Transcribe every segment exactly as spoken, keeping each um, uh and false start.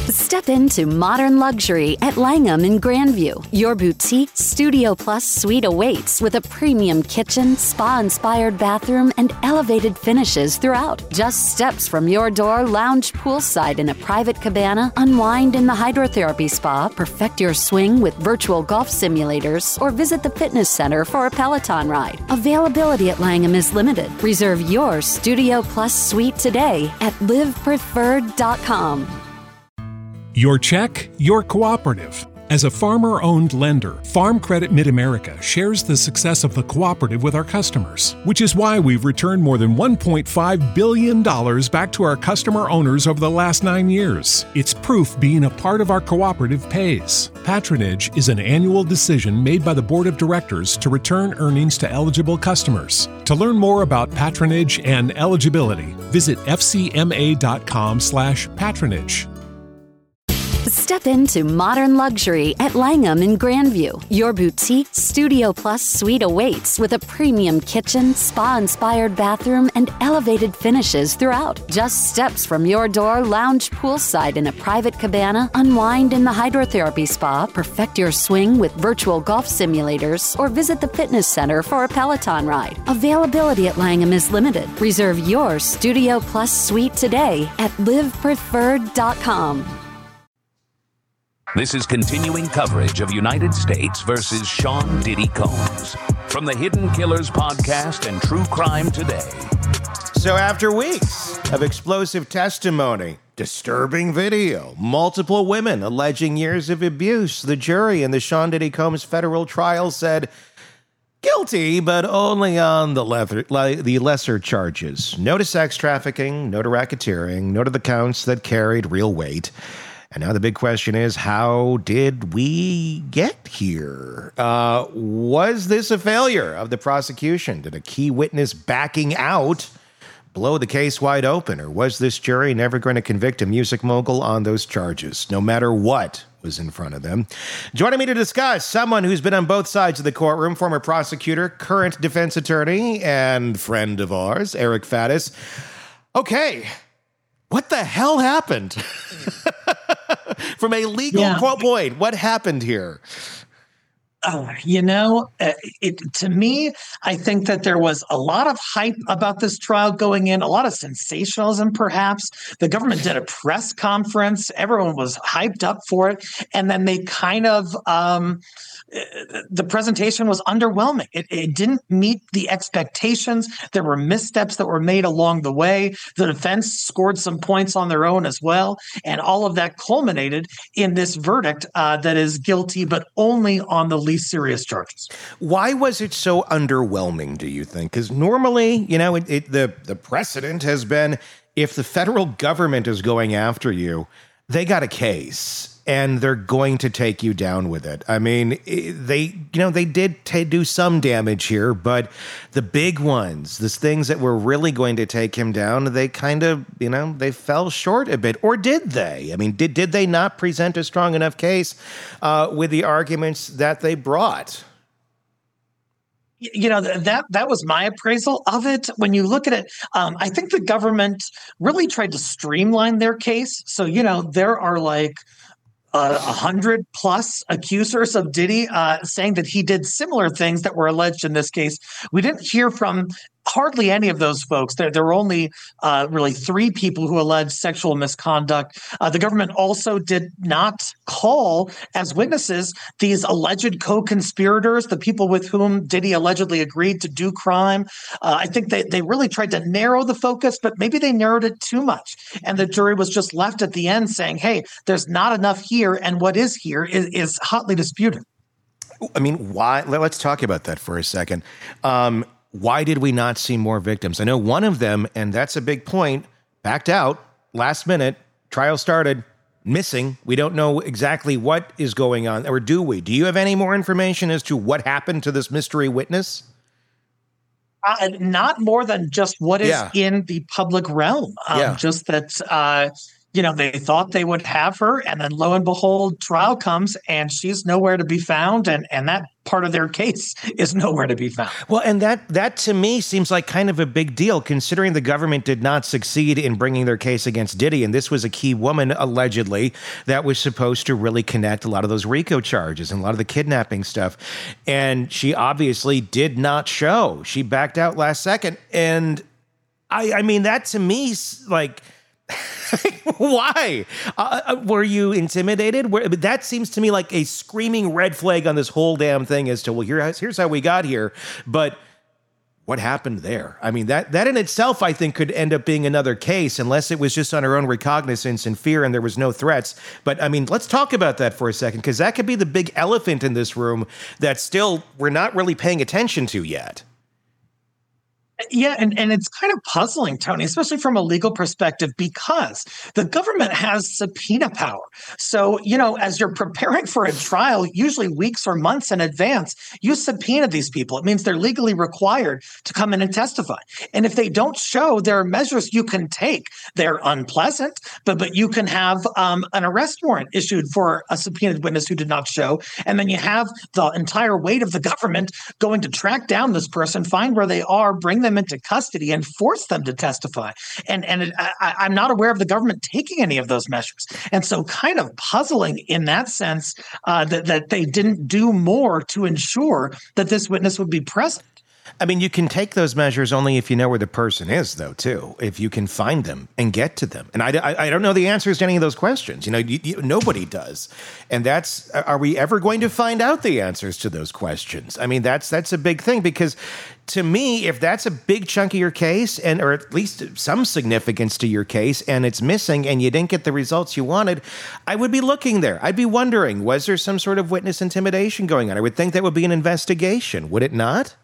Step into modern luxury at Langham in Grandview. Your boutique Studio Plus suite awaits with a premium kitchen, spa-inspired bathroom, and elevated finishes throughout. Just steps from your door, lounge poolside in a private cabana, unwind in the hydrotherapy spa, perfect your swing with virtual golf simulators, or visit the fitness center for a Peloton ride. Availability at Langham is limited. Reserve your Studio Plus suite today at live preferred dot com. Your check, your cooperative. As a farmer-owned lender, Farm Credit Mid-America shares the success of the cooperative with our customers, which is why we've returned more than one point five billion dollars back to our customer owners over the last nine years. It's proof being a part of our cooperative pays. Patronage is an annual decision made by the Board of Directors to return earnings to eligible customers. To learn more about patronage and eligibility, visit f c m a dot com slash patronage. Step into modern luxury at Langham in Grandview. Your boutique Studio Plus suite awaits with a premium kitchen, spa-inspired bathroom, and elevated finishes throughout. Just steps from your door, lounge poolside in a private cabana, unwind in the hydrotherapy spa, perfect your swing with virtual golf simulators, or visit the fitness center for a Peloton ride. Availability at Langham is limited. Reserve your Studio Plus suite today at live preferred dot com. This is continuing coverage of United States versus Sean Diddy Combs from the Hidden Killers podcast and True Crime Today. So after weeks of explosive testimony, disturbing video, multiple women alleging years of abuse, the jury in the Sean Diddy Combs federal trial said guilty, but only on the, leather, the lesser charges. No to sex trafficking, no to racketeering, no to the counts that carried real weight. And now the big question is, how did we get here? Uh, was this a failure of the prosecution? Did a key witness backing out blow the case wide open? Or was this jury never going to convict a music mogul on those charges, no matter what was in front of them? Joining me to discuss, someone who's been on both sides of the courtroom, former prosecutor, current defense attorney, and friend of ours, Eric Faddis. Okay, what the hell happened? From a legal yeah. point, what happened here? Oh, you know, it, to me, I think that there was a lot of hype about this trial going in, a lot of sensationalism, perhaps. The government did a press conference. Everyone was hyped up for it. And then they kind of, um, the presentation was underwhelming. It, it didn't meet the expectations. There were missteps that were made along the way. The defense scored some points on their own as well. And all of that culminated in this verdict uh, that is guilty, but only on the least serious charges. Why was it so underwhelming, do you think? Because normally, you know, it, it, the, the precedent has been if the federal government is going after you, they got a case. And they're going to take you down with it. I mean, they, you know, they did t- do some damage here, but the big ones, the things that were really going to take him down, they kind of, you know, they fell short a bit. Or did they? I mean, did did they not present a strong enough case uh, with the arguments that they brought? You know, that that was my appraisal of it. When you look at it, um, I think the government really tried to streamline their case. So, you know, there are like a hundred plus accusers of Diddy uh, saying that he did similar things that were alleged in this case. We didn't hear from hardly any of those folks. There, there were only uh, really three people who alleged sexual misconduct. Uh, the government also did not call as witnesses these alleged co-conspirators, the people with whom Diddy allegedly agreed to do crime. Uh, I think they, they really tried to narrow the focus, but maybe they narrowed it too much. And the jury was just left at the end saying, hey, there's not enough here, and what is here is, is hotly disputed. I mean, why? Let's talk about that for a second. Um, Why did we not see more victims? I know one of them, and that's a big point, backed out last minute. Trial started, missing. We don't know exactly what is going on, or do we? Do you have any more information as to what happened to this mystery witness? Uh, not more than just what is yeah. in the public realm. Um, yeah. Just that, uh, you know, they thought they would have her, and then lo and behold, trial comes and she's nowhere to be found. And, and that part of their case is nowhere to be found. Well, and that that to me seems like kind of a big deal, considering the government did not succeed in bringing their case against Diddy. And this was a key woman, allegedly, that was supposed to really connect a lot of those RICO charges and a lot of the kidnapping stuff. And she obviously did not show. She backed out last second. And I, I mean, that to me, like... Why? Uh, were you intimidated? Were, that seems to me like a screaming red flag on this whole damn thing as to, well, here, here's how we got here. But what happened there? I mean, that, that in itself, I think, could end up being another case, unless it was just on her own recognizance and fear and there was no threats. But, I mean, let's talk about that for a second, because that could be the big elephant in this room that still we're not really paying attention to yet. Yeah, and, and it's kind of puzzling, Tony, especially from a legal perspective, because the government has subpoena power. So, you know, as you're preparing for a trial, usually weeks or months in advance, you subpoena these people. It means they're legally required to come in and testify. And if they don't show, there are measures you can take. They're unpleasant, but but you can have um, an arrest warrant issued for a subpoenaed witness who did not show. And then you have the entire weight of the government going to track down this person, find where they are, bring them into custody and force them to testify. And and it, I, I'm not aware of the government taking any of those measures. And so kind of puzzling in that sense uh, that, that they didn't do more to ensure that this witness would be present. I mean, you can take those measures only if you know where the person is, though, too, if you can find them and get to them. And I, I, I don't know the answers to any of those questions. You know, you, you, nobody does. And that's, are we ever going to find out the answers to those questions? I mean, that's that's a big thing, because to me, if that's a big chunk of your case, and or at least some significance to your case, and it's missing and you didn't get the results you wanted, I would be looking there. I'd be wondering, was there some sort of witness intimidation going on? I would think that would be an investigation, would it not?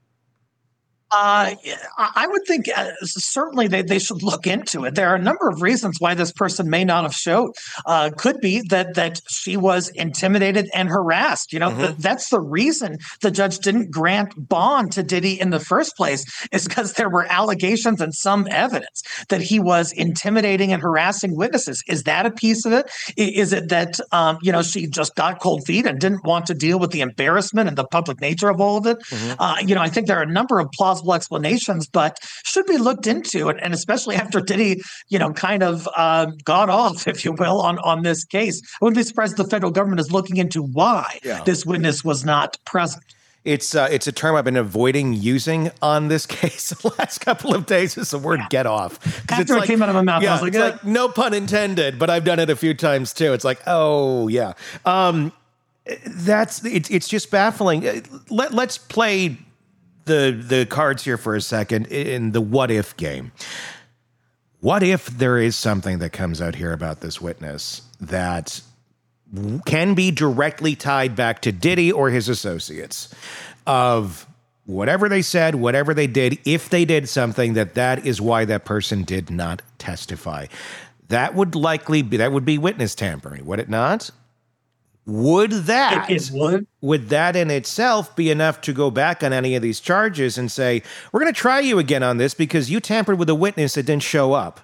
Uh, I would think uh, certainly they, they should look into it. There are a number of reasons why this person may not have showed. Uh, could be that that she was intimidated and harassed. You know, mm-hmm. th- that's the reason the judge didn't grant bond to Diddy in the first place, is because there were allegations and some evidence that he was intimidating and harassing witnesses. Is that a piece of it? Is it that, um, you know, she just got cold feet and didn't want to deal with the embarrassment and the public nature of all of it? Mm-hmm. Uh, you know, I think there are a number of plausible explanations, but should be looked into, and especially after Diddy, you know, kind of uh, got off, if you will, on, on this case. I wouldn't be surprised if the federal government is looking into why yeah. this witness was not present. It's uh, it's a term I've been avoiding using on this case the last couple of days. Is the word yeah. "get off." After it's it like, came out of my mouth, yeah, I was like, it's like, no pun intended, but I've done it a few times too. It's like, oh yeah, um, that's it's it's just baffling. Let let's play the the cards here for a second in the what if game. What if there is something that comes out here about this witness that can be directly tied back to Diddy or his associates, of whatever they said, whatever they did, if they did something, that that is why that person did not testify? That would likely be, that would be witness tampering, would it not? Would that, it, it would. would that in itself be enough to go back on any of these charges and say, we're going to try you again on this because you tampered with a witness that didn't show up?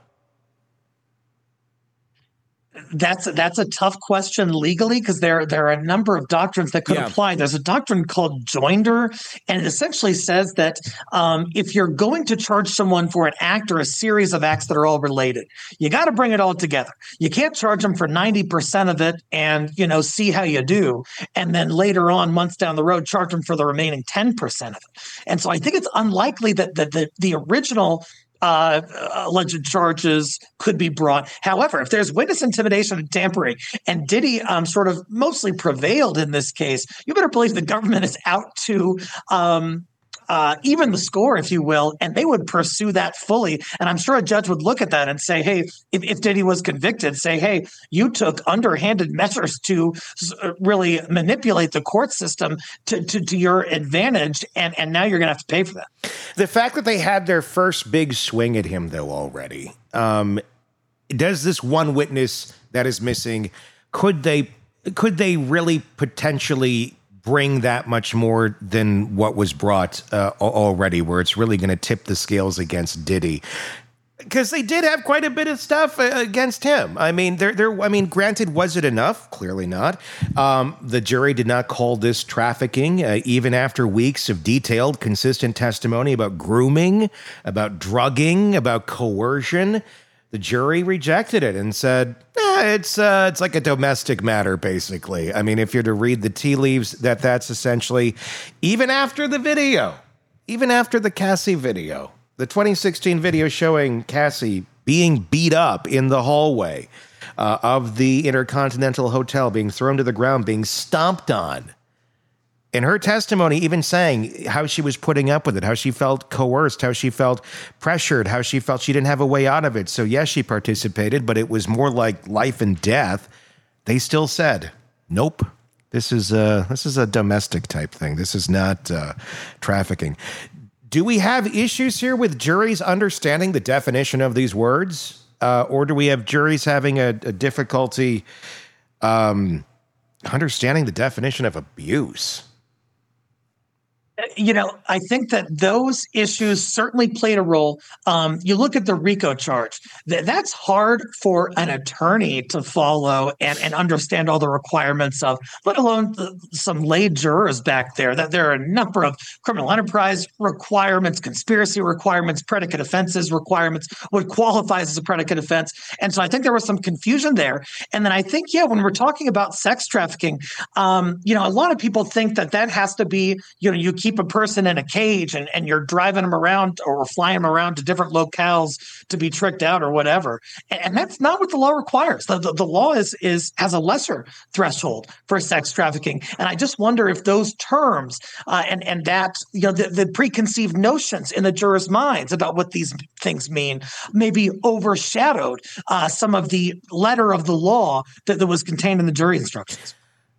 That's that's a tough question legally, because there there are a number of doctrines that could yeah. apply. There's a doctrine called joinder, and it essentially says that um, if you're going to charge someone for an act or a series of acts that are all related, you got to bring it all together. You can't charge them for ninety percent of it and, you know, see how you do, and then later on, months down the road, charge them for the remaining ten percent of it. And so I think it's unlikely that, that the, the original Uh, alleged charges could be brought. However, if there's witness intimidation and tampering, and Diddy um, sort of mostly prevailed in this case, you better believe the government is out to um, uh, even the score, if you will, and they would pursue that fully. And I'm sure a judge would look at that and say, hey, if, if Diddy was convicted, say, hey, you took underhanded measures to really manipulate the court system to, to, to your advantage, and, and now you're going to have to pay for that. The fact that they had their first big swing at him, though, already, um, does this one witness that is missing, could they could they really potentially bring that much more than what was brought uh, already, where it's really going to tip the scales against Diddy? Because they did have quite a bit of stuff uh, against him. I mean, there, there. I mean, granted, was it enough? Clearly not. Um, the jury did not call this trafficking, uh, even after weeks of detailed, consistent testimony about grooming, about drugging, about coercion. The jury rejected it and said, eh, "It's uh, it's like a domestic matter, basically." I mean, if you're to read the tea leaves, that that's essentially, even after the video, even after the Cassie video. The twenty sixteen video showing Cassie being beat up in the hallway uh, of the Intercontinental Hotel, being thrown to the ground, being stomped on. In her testimony, even saying how she was putting up with it, how she felt coerced, how she felt pressured, how she felt she didn't have a way out of it. So yes, she participated, but it was more like life and death. They still said, nope, this is a, this is a domestic type thing. This is not uh, trafficking. Do we have issues here with juries understanding the definition of these words? Uh, or do we have juries having a, a difficulty um, understanding the definition of abuse? You know, I think that those issues certainly played a role. Um, you look at the RICO charge. Th- that's hard for an attorney to follow and, and understand all the requirements of, let alone the, some lay jurors back there. That there are a number of criminal enterprise requirements, conspiracy requirements, predicate offenses requirements, what qualifies as a predicate offense. And so I think there was some confusion there. And then I think, yeah, when we're talking about sex trafficking, um, you know, a lot of people think that that has to be, you know, you keep a person in a cage and, and you're driving them around or flying them around to different locales to be tricked out or whatever. And, and that's not what the law requires. The, the, the law is is has a lesser threshold for sex trafficking. And I just wonder if those terms uh, and, and that, you know, the, the preconceived notions in the jurors' minds about what these things mean maybe overshadowed uh, some of the letter of the law that, that was contained in the jury instructions.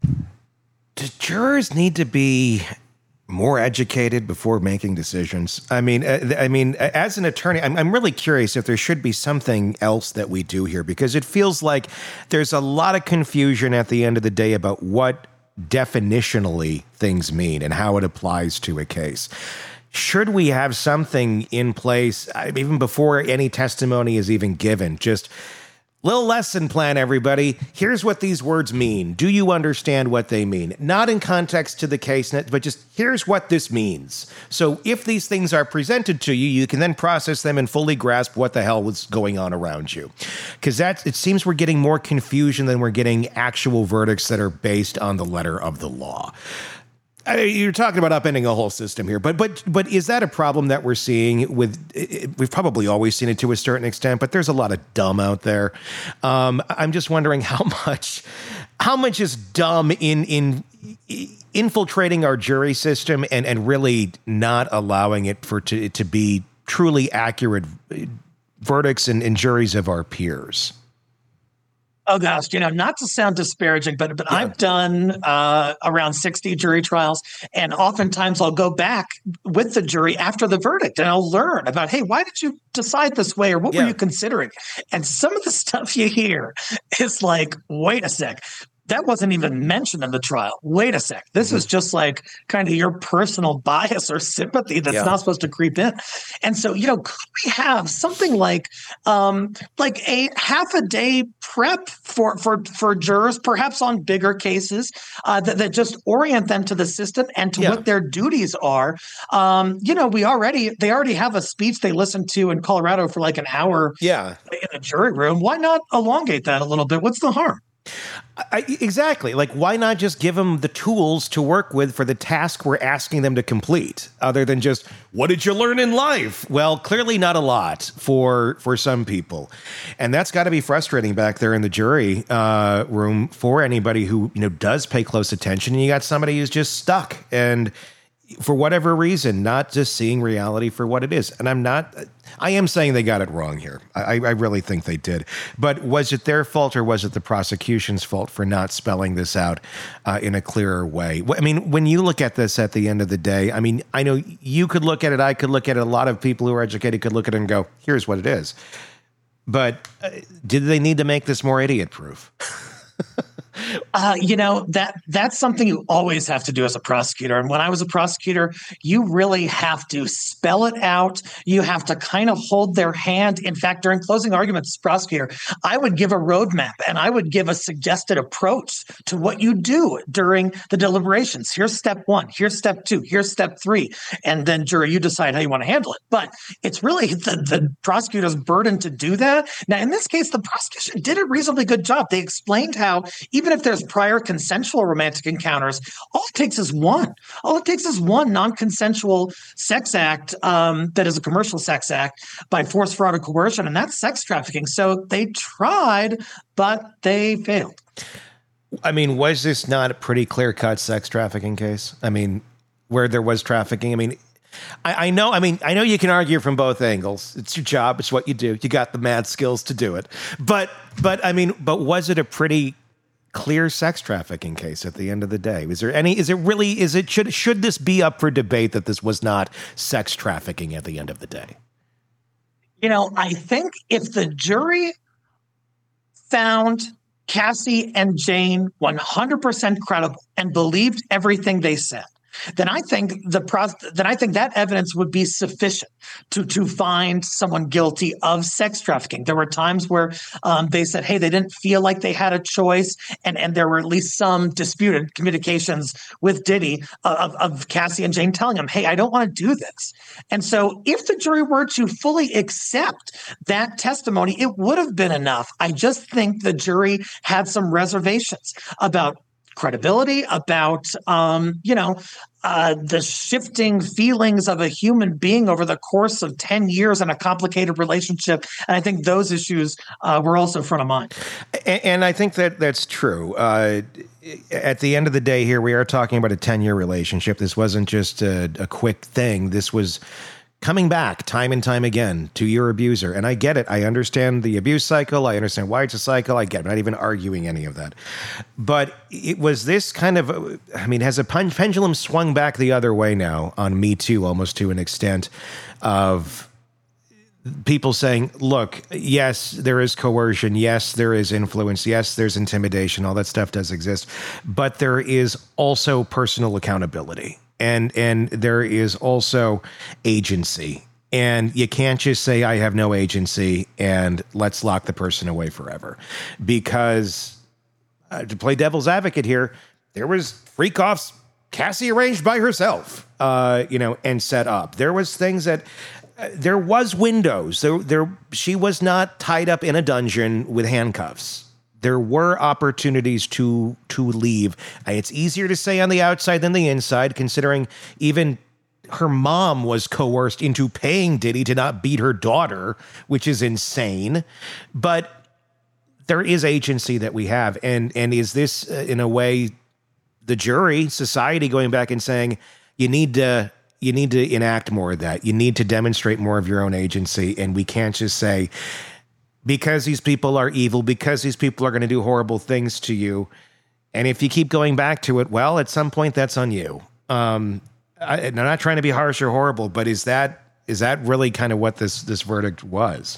Do jurors need to be more educated before making decisions? I mean, uh, I mean, as an attorney, I'm, I'm really curious if there should be something else that we do here, because it feels like there's a lot of confusion at the end of the day about what definitionally things mean and how it applies to a case. Should we have something in place, even before any testimony is even given? Just little lesson plan, everybody. Here's what these words mean. Do you understand what they mean? Not in context to the case, but just here's what this means. So if these things are presented to you, you can then process them and fully grasp what the hell was going on around you. Because that it seems we're getting more confusion than we're getting actual verdicts that are based on the letter of the law. I mean, you're talking about upending a whole system here, but but but is that a problem that we're seeing with? We've probably always seen it to a certain extent, but there's a lot of dumb out there. Um, I'm just wondering how much, how much is dumb in in infiltrating our jury system and and really not allowing it for to to be truly accurate verdicts and, and juries of our peers. Oh gosh, you know, not to sound disparaging, but but yeah. I've done uh, around sixty jury trials, and oftentimes I'll go back with the jury after the verdict, and I'll learn about, hey, why did you decide this way, or what yeah. were you considering? And some of the stuff you hear is like, wait a sec. That wasn't even mentioned in the trial. Wait a sec. This mm-hmm. is just like kind of your personal bias or sympathy that's yeah. not supposed to creep in. And so, you know, could we have something like um, like a half a day prep for for for jurors, perhaps on bigger cases, uh, that, that just orient them to the system and to yeah. what their duties are? Um, you know, we already they already have a speech they listen to in Colorado for like an hour yeah. in a jury room. Why not elongate that a little bit? What's the harm? I, exactly. Like, why not just give them the tools to work with for the task we're asking them to complete, other than just, what did you learn in life? Well, clearly not a lot for for some people. And that's got to be frustrating back there in the jury uh, room for anybody who, you know, does pay close attention. And you got somebody who's just stuck and for whatever reason, not just seeing reality for what it is. And I'm not, I am saying they got it wrong here. I, I really think they did. But was it their fault or was it the prosecution's fault for not spelling this out uh, in a clearer way? I mean, when you look at this at the end of the day, I mean, I know you could look at it, I could look at it, a lot of people who are educated could look at it and go, here's what it is. But uh, did they need to make this more idiot-proof? Uh, you know, that that's something you always have to do as a prosecutor. And when I was a prosecutor, you really have to spell it out. You have to kind of hold their hand. In fact, during closing arguments as prosecutor, I would give a roadmap and I would give a suggested approach to what you do during the deliberations. Here's step one. Here's step two. Here's step three. And then, jury, you decide how you want to handle it. But it's really the, the prosecutor's burden to do that. Now, in this case, the prosecution did a reasonably good job. They explained how even if there's prior consensual romantic encounters, all it takes is one. All it takes is one non-consensual sex act um, that is a commercial sex act by force, fraud, or coercion, and that's sex trafficking. So they tried, but they failed. I mean, was this not a pretty clear-cut sex trafficking case? I mean, where there was trafficking? I mean, I, I know. I mean, I know you can argue from both angles. It's your job. It's what you do. You got the mad skills to do it. But, but I mean, but was it a pretty clear sex trafficking case at the end of the day? Is there any, is it really, is it, should, should this be up for debate that this was not sex trafficking at the end of the day? You know, I think if the jury found Cassie and Jane one hundred percent credible and believed everything they said, then I think the pro- then I think that evidence would be sufficient to to find someone guilty of sex trafficking. There were times where um, they said, hey, they didn't feel like they had a choice, and, and there were at least some disputed communications with Diddy of, of Cassie and Jane telling him, hey, I don't want to do this. And so if the jury were to fully accept that testimony, it would have been enough. I just think the jury had some reservations about credibility, about, um, you know, uh, the shifting feelings of a human being over the course of ten years in a complicated relationship. And I think those issues uh, were also front of mind. And, and I think that that's true. Uh, at the end of the day here, we are talking about a ten-year relationship. This wasn't just a, a quick thing. This was coming back time and time again to your abuser. And I get it. I understand the abuse cycle. I understand why it's a cycle. I get it. I'm not even arguing any of that. But it was this kind of, I mean, has a pendulum swung back the other way now on Me Too, almost to an extent of people saying, look, yes, there is coercion. Yes, there is influence. Yes, there's intimidation. All that stuff does exist. But there is also personal accountability. And and there is also agency. And you can't just say, I have no agency, and let's lock the person away forever. Because, uh, to play devil's advocate here, there was freak-offs Cassie arranged by herself, uh, you know, and set up. There was things that, uh, there was windows. There, there, she was not tied up in a dungeon with handcuffs. There were opportunities to to leave. It's easier to say on the outside than the inside, considering even her mom was coerced into paying Diddy to not beat her daughter, which is insane. But there is agency that we have. And, and is this, uh, in a way, the jury, society going back and saying, you need to you need to enact more of that. You need to demonstrate more of your own agency. And we can't just say, because these people are evil, because these people are going to do horrible things to you. And if you keep going back to it, well, at some point that's on you. Um, I, I'm not trying to be harsh or horrible, but is that is that really kind of what this this verdict was?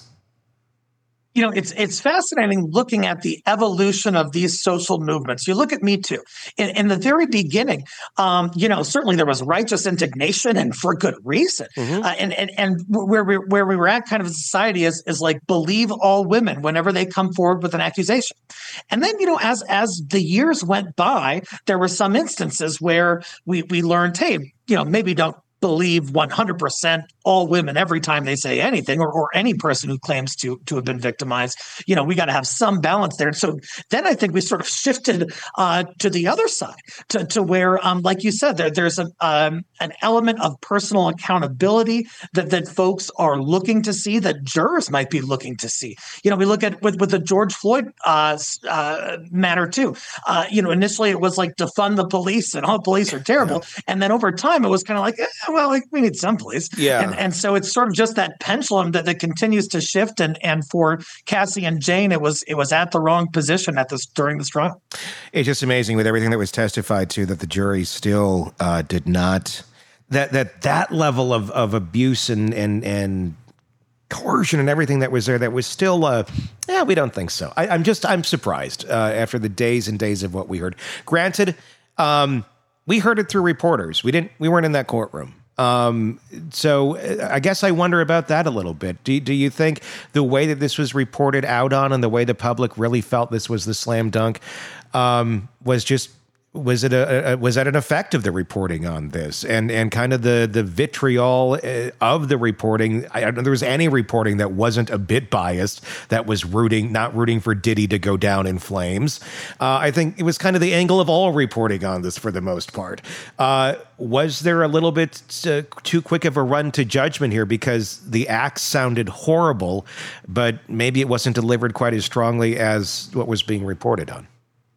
You know, it's it's fascinating looking at the evolution of these social movements. You look at Me Too. In, in the very beginning, um, you know, certainly there was righteous indignation, and for good reason. Mm-hmm. Uh, and and and where we where we were at, kind of a society is is like believe all women whenever they come forward with an accusation. And then, you know, as as the years went by, there were some instances where we we learned, hey, you know, maybe don't believe one hundred percent all women every time they say anything, or, or any person who claims to to have been victimized. You know, we got to have some balance there. And so then I think we sort of shifted uh, to the other side, to, to where, um, like you said, there, there's a, um, an element of personal accountability that, that folks are looking to see, that jurors might be looking to see. You know, we look at with, with the George Floyd uh, uh, matter too. Uh, you know, initially it was like defund the police and all police are terrible. Yeah. And then over time it was kind of like, eh, well, like, we need some police. Yeah. And, And so it's sort of just that pendulum that, that continues to shift. And and for Cassie and Jane, it was it was at the wrong position at this during this trial. It's just amazing with everything that was testified to that the jury still uh, did not that that that level of of abuse and and and coercion and everything that was there that was still, uh, yeah, we don't think so. I, I'm just, I'm surprised uh, after the days and days of what we heard. Granted, um, we heard it through reporters. We didn't, we weren't in that courtroom. Um, so I guess I wonder about that a little bit. Do, do you think the way that this was reported out on and the way the public really felt this was the slam dunk, um, was just, was it a, a was that an effect of the reporting on this and and kind of the the vitriol of the reporting? I don't know there was any reporting that wasn't a bit biased, that was rooting not rooting for Diddy to go down in flames. Uh, I think it was kind of the angle of all reporting on this for the most part. Uh, was there a little bit uh, too quick of a run to judgment here because the acts sounded horrible, but maybe it wasn't delivered quite as strongly as what was being reported on?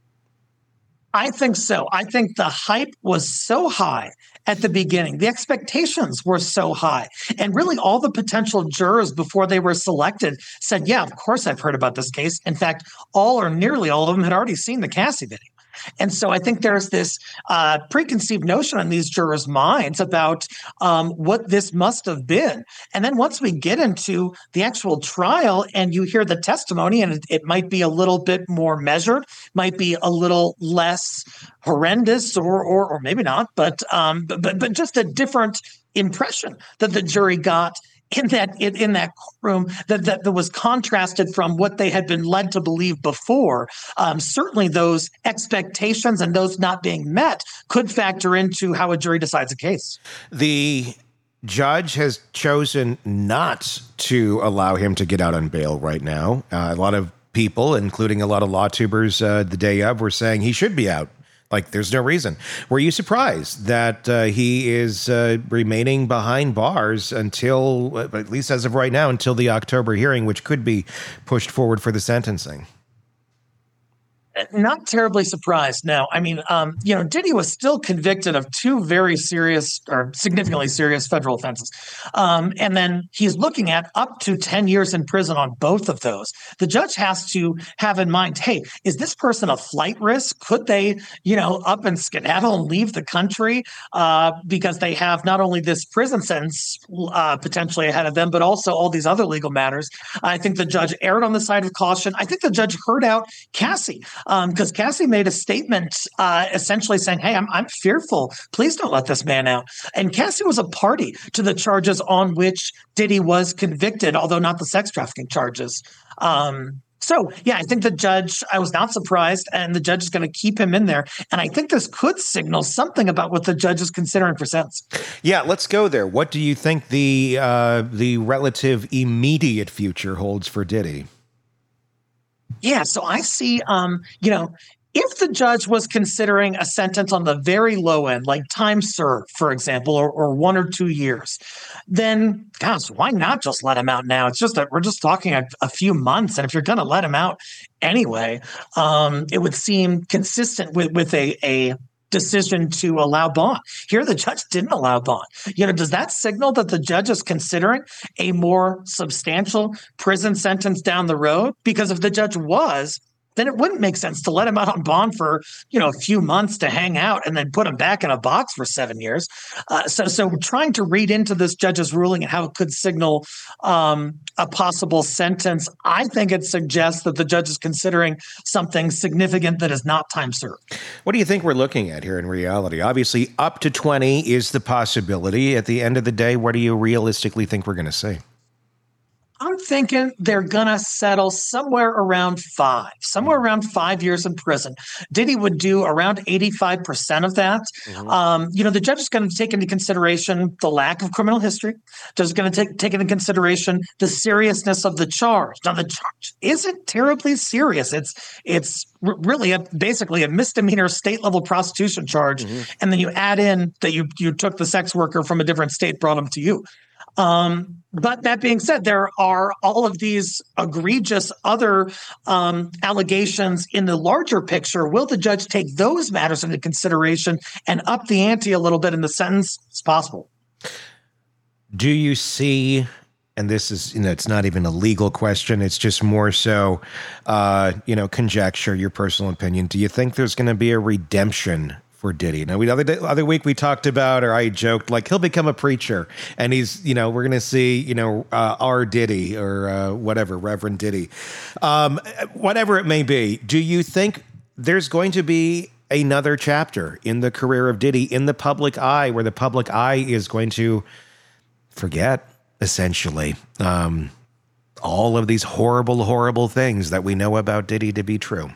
I think so. I think the hype was so high at the beginning. The expectations were so high. And really all the potential jurors before they were selected said, yeah, of course I've heard about this case. In fact, all or nearly all of them had already seen the Cassie video. And so I think there's this uh, preconceived notion in these jurors' minds about um, what this must have been. And then once we get into the actual trial and you hear the testimony, and it, it might be a little bit more measured, might be a little less horrendous, or or, or maybe not, but, um, but but just a different impression that the jury got in that in, in that courtroom that, that that was contrasted from what they had been led to believe before. Um, certainly those expectations and those not being met could factor into how a jury decides a case. The judge has chosen not to allow him to get out on bail right now. Uh, a lot of people, including a lot of law tubers uh, the day of, were saying he should be out. Like, there's no reason. Were you surprised that uh, he is uh, remaining behind bars until, at least as of right now, until the October hearing, which could be pushed forward for the sentencing? Not terribly surprised. No, I mean, um, you know, Diddy was still convicted of two very serious or significantly serious federal offenses. Um, and then he's looking at up to ten years in prison on both of those. The judge has to have in mind, hey, is this person a flight risk? Could they, you know, up and skedaddle and leave the country uh, because they have not only this prison sentence uh, potentially ahead of them, but also all these other legal matters? I think the judge erred on the side of caution. I think the judge heard out Cassie. Because um, Cassie made a statement uh, essentially saying, hey, I'm, I'm fearful. Please don't let this man out. And Cassie was a party to the charges on which Diddy was convicted, although not the sex trafficking charges. Um, so, yeah, I think the judge, I was not surprised, and the judge is going to keep him in there. And I think this could signal something about what the judge is considering for sentence. Yeah, let's go there. What do you think the uh, the relative immediate future holds for Diddy? Yeah, so I see, um, you know, if the judge was considering a sentence on the very low end, like time served, for example, or, or one or two years, then, gosh, why not just let him out now? It's just that we're just talking a, a few months. And if you're going to let him out anyway, um, it would seem consistent with, with a, a decision to allow bond. Here, the judge didn't allow bond. You know, does that signal that the judge is considering a more substantial prison sentence down the road? Because if the judge was, then it wouldn't make sense to let him out on bond for, you know, a few months to hang out and then put him back in a box for seven years. Uh, so, so trying to read into this judge's ruling and how it could signal um, a possible sentence, I think it suggests that the judge is considering something significant that is not time served. What do you think we're looking at here in reality? Obviously, up to twenty is the possibility. At the end of the day, what do you realistically think we're going to see? I'm thinking they're going to settle somewhere around five, somewhere around five years in prison. Diddy would do around eighty-five percent of that. Mm-hmm. Um, you know, the judge is going to take into consideration the lack of criminal history. Judge is going to take, take into consideration the seriousness of the charge. Now, the charge isn't terribly serious. It's it's r- really a, basically a misdemeanor state-level prostitution charge. Mm-hmm. And then you add in that you you took the sex worker from a different state, brought him to you. Um, but that being said, there are all of these egregious other um, allegations in the larger picture. Will the judge take those matters into consideration and up the ante a little bit in the sentence? It's possible. Do you see, and this is, you know, it's not even a legal question, it's just more so, uh, you know, conjecture, your personal opinion. Do you think there's going to be a redemption for Diddy. Now, we, the other, day, other week we talked about, or I joked, like he'll become a preacher, and he's, you know, we're going to see, you know, uh, our Diddy or uh, whatever, Reverend Diddy, um, whatever it may be. Do you think there's going to be another chapter in the career of Diddy in the public eye, where the public eye is going to forget, essentially, um, all of these horrible, horrible things that we know about Diddy to be true?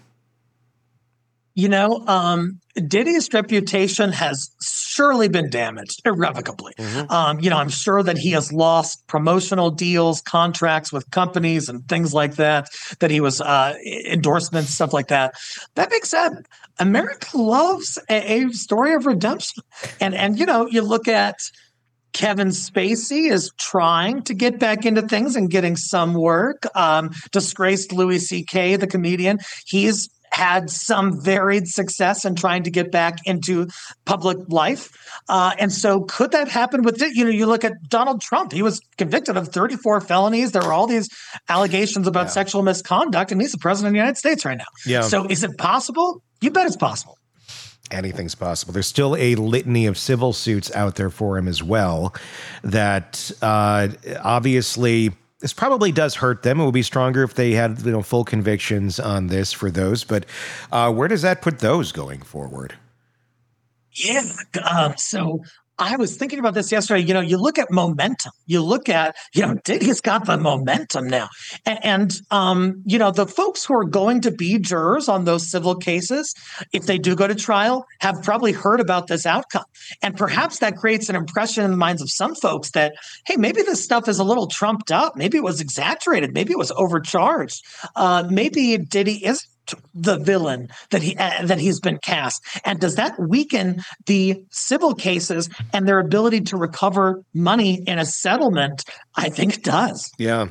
You know, um, Diddy's reputation has surely been damaged irrevocably. Mm-hmm. Um, you know, I'm sure that he has lost promotional deals, contracts with companies and things like that, that he was uh, endorsements, stuff like that. That being said, America loves a, a story of redemption. And, and, you know, you look at Kevin Spacey is trying to get back into things and getting some work. Um, disgraced Louis C K, the comedian, he's had some varied success in trying to get back into public life. Uh, and so could that happen with, you know, you look at Donald Trump, he was convicted of thirty-four felonies. There were all these allegations about yeah. sexual misconduct, and he's the president of the United States right now. Yeah. So is it possible? You bet it's possible. Anything's possible. There's still a litany of civil suits out there for him as well that uh, obviously this probably does hurt them. It would be stronger if they had, you know, full convictions on this for those. But uh, where does that put those going forward? Yeah. Um, so I was thinking about this yesterday. You know, you look at momentum. You look at, you know, Diddy's got the momentum now. And, and um, you know, the folks who are going to be jurors on those civil cases, if they do go to trial, have probably heard about this outcome. And perhaps that creates an impression in the minds of some folks that, hey, maybe this stuff is a little trumped up. Maybe it was exaggerated. Maybe it was overcharged. Uh, maybe Diddy is the villain that he uh, that he's been cast. And does that weaken the civil cases and their ability to recover money in a settlement? I think it does. Yeah.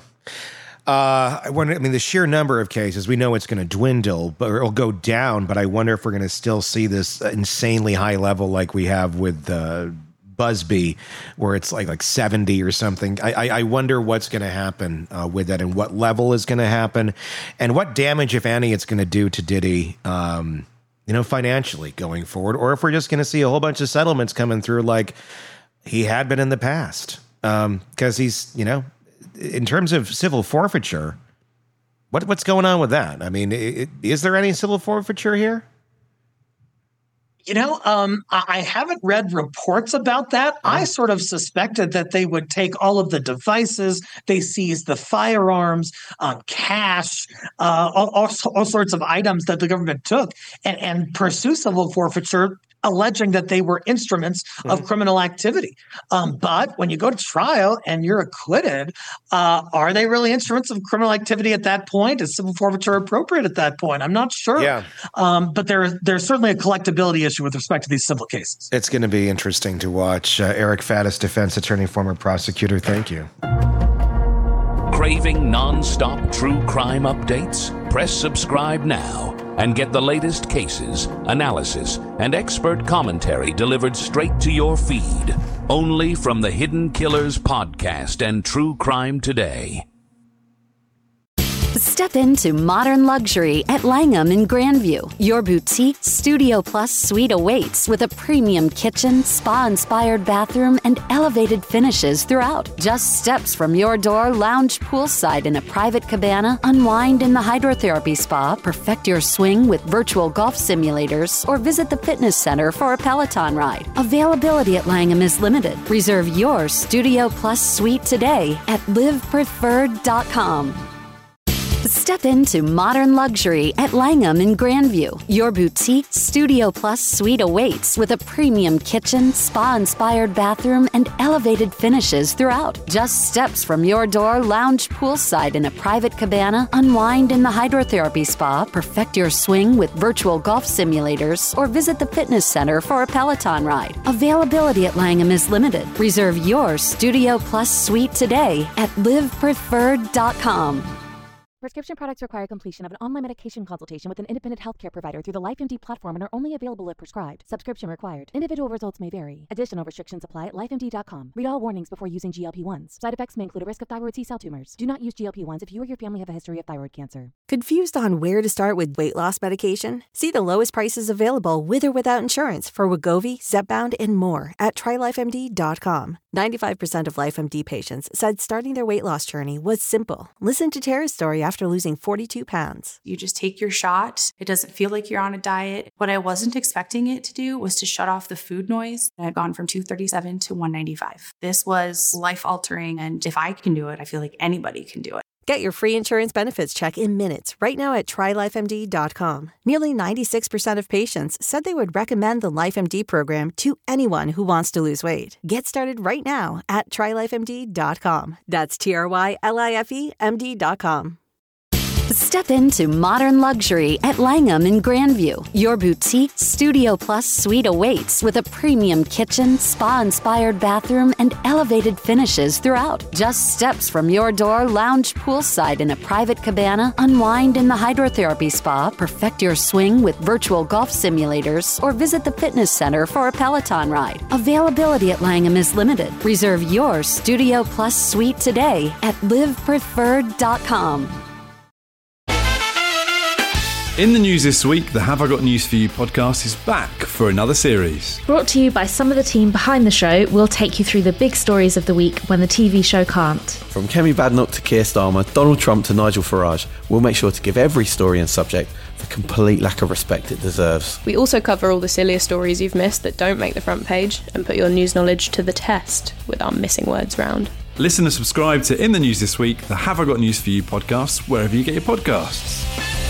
Uh, I wonder, I mean, the sheer number of cases, we know it's going to dwindle, but it'll go down, but I wonder if we're going to still see this insanely high level like we have with uh, Busby, where it's like like seventy or something. I, I, I wonder what's going to happen uh, with that, and what level is going to happen, and what damage, if any, it's going to do to Diddy, um, you know, financially going forward, or if we're just going to see a whole bunch of settlements coming through like he had been in the past. Um, because he's, you know, in terms of civil forfeiture, what what's going on with that? I mean, it, is there any civil forfeiture here? You know, um, I haven't read reports about that. Oh. I sort of suspected that they would take all of the devices, they seized the firearms, um, cash, uh, all, all, all sorts of items that the government took, and, and pursue civil forfeiture, alleging that they were instruments mm-hmm. of criminal activity. Um, but when you go to trial and you're acquitted, uh, are they really instruments of criminal activity at that point? Is civil forfeiture appropriate at that point? I'm not sure. Yeah. Um, but there, there's certainly a collectability issue with respect to these civil cases. It's going to be interesting to watch. Uh, Eric Faddis, defense attorney, former prosecutor. Thank you. Craving non-stop true crime updates? Press subscribe now and get the latest cases, analysis, and expert commentary delivered straight to your feed. Only from the Hidden Killers podcast and True Crime Today. Step into modern luxury at Langham in Grandview. Your boutique Studio Plus suite awaits with a premium kitchen, spa-inspired bathroom, and elevated finishes throughout. Just steps from your door, lounge poolside in a private cabana, unwind in the hydrotherapy spa, perfect your swing with virtual golf simulators, or visit the fitness center for a Peloton ride. Availability at Langham is limited. Reserve your Studio Plus suite today at live preferred dot com. Step into modern luxury at Langham in Grandview. Your boutique Studio Plus suite awaits with a premium kitchen, spa-inspired bathroom, and elevated finishes throughout. Just steps from your door, lounge poolside in a private cabana, unwind in the hydrotherapy spa, perfect your swing with virtual golf simulators, or visit the fitness center for a Peloton ride. Availability at Langham is limited. Reserve your Studio Plus suite today at live preferred dot com. Prescription products require completion of an online medication consultation with an independent healthcare provider through the LifeMD platform and are only available if prescribed. Subscription required. Individual results may vary. Additional restrictions apply at life M D dot com. Read all warnings before using G L P one s. Side effects may include a risk of thyroid C-cell tumors. Do not use G L P one s if you or your family have a history of thyroid cancer. Confused on where to start with weight loss medication? See the lowest prices available with or without insurance for Wegovy, Zepbound, and more at try life M D dot com. ninety-five percent of LifeMD patients said starting their weight loss journey was simple. Listen to Tara's story after losing forty-two pounds. You just take your shot. It doesn't feel like you're on a diet. What I wasn't expecting it to do was to shut off the food noise. I had gone from two thirty-seven to one ninety-five. This was life-altering, and if I can do it, I feel like anybody can do it. Get your free insurance benefits check in minutes right now at try life M D dot com. Nearly ninety-six percent of patients said they would recommend the LifeMD program to anyone who wants to lose weight. Get started right now at try life M D dot com. That's T R Y L I F E M D dot com. Step into modern luxury at Langham in Grandview. Your boutique Studio Plus suite awaits with a premium kitchen, spa-inspired bathroom, and elevated finishes throughout. Just steps from your door, lounge poolside in a private cabana, unwind in the hydrotherapy spa, perfect your swing with virtual golf simulators, or visit the fitness center for a Peloton ride. Availability at Langham is limited. Reserve your Studio Plus suite today at live preferred dot com. In the news this week, the Have I Got News For You podcast is back for another series. Brought to you by some of the team behind the show, we'll take you through the big stories of the week when the T V show can't. From Kemi Badnoch to Keir Starmer, Donald Trump to Nigel Farage, we'll make sure to give every story and subject the complete lack of respect it deserves. We also cover all the sillier stories you've missed that don't make the front page and put your news knowledge to the test with our missing words round. Listen and subscribe to In the News This Week, the Have I Got News For You podcast, wherever you get your podcasts.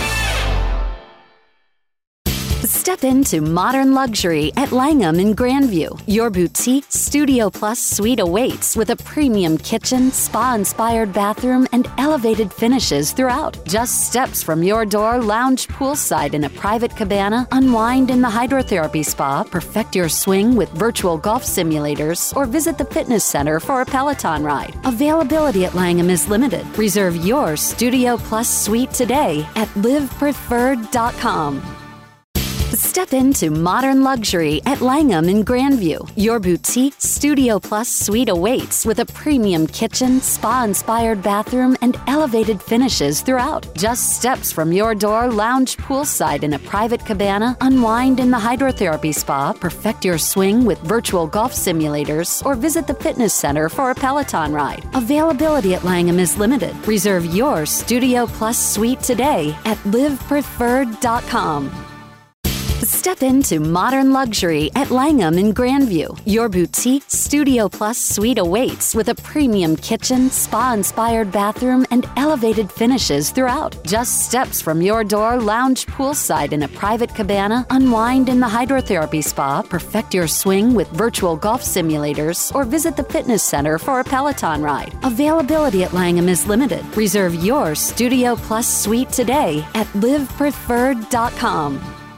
Step into modern luxury at Langham in Grandview. Your boutique Studio Plus suite awaits with a premium kitchen, spa-inspired bathroom, and elevated finishes throughout. Just steps from your door, lounge poolside in a private cabana, unwind in the hydrotherapy spa, perfect your swing with virtual golf simulators, or visit the fitness center for a Peloton ride. Availability at Langham is limited. Reserve your Studio Plus suite today at live preferred dot com. Step into modern luxury at Langham in Grandview. Your boutique Studio Plus suite awaits with a premium kitchen, spa-inspired bathroom, and elevated finishes throughout. Just steps from your door, lounge poolside in a private cabana, unwind in the hydrotherapy spa, perfect your swing with virtual golf simulators, or visit the fitness center for a Peloton ride. Availability at Langham is limited. Reserve your Studio Plus suite today at live preferred dot com. Step into modern luxury at Langham in Grandview. Your boutique Studio Plus suite awaits with a premium kitchen, spa-inspired bathroom, and elevated finishes throughout. Just steps from your door, lounge poolside in a private cabana, unwind in the hydrotherapy spa, perfect your swing with virtual golf simulators, or visit the fitness center for a Peloton ride. Availability at Langham is limited. Reserve your Studio Plus suite today at live preferred dot com.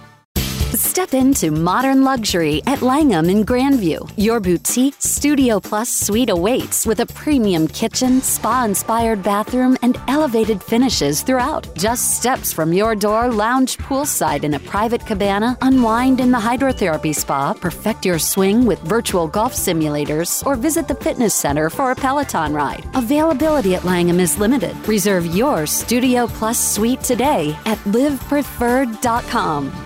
Step into modern luxury at Langham in Grandview. Your boutique Studio Plus suite awaits with a premium kitchen, spa-inspired bathroom, and elevated finishes throughout. Just steps from your door, lounge poolside in a private cabana, unwind in the hydrotherapy spa, perfect your swing with virtual golf simulators, or visit the fitness center for a Peloton ride. Availability at Langham is limited. Reserve your Studio Plus suite today at live preferred dot com.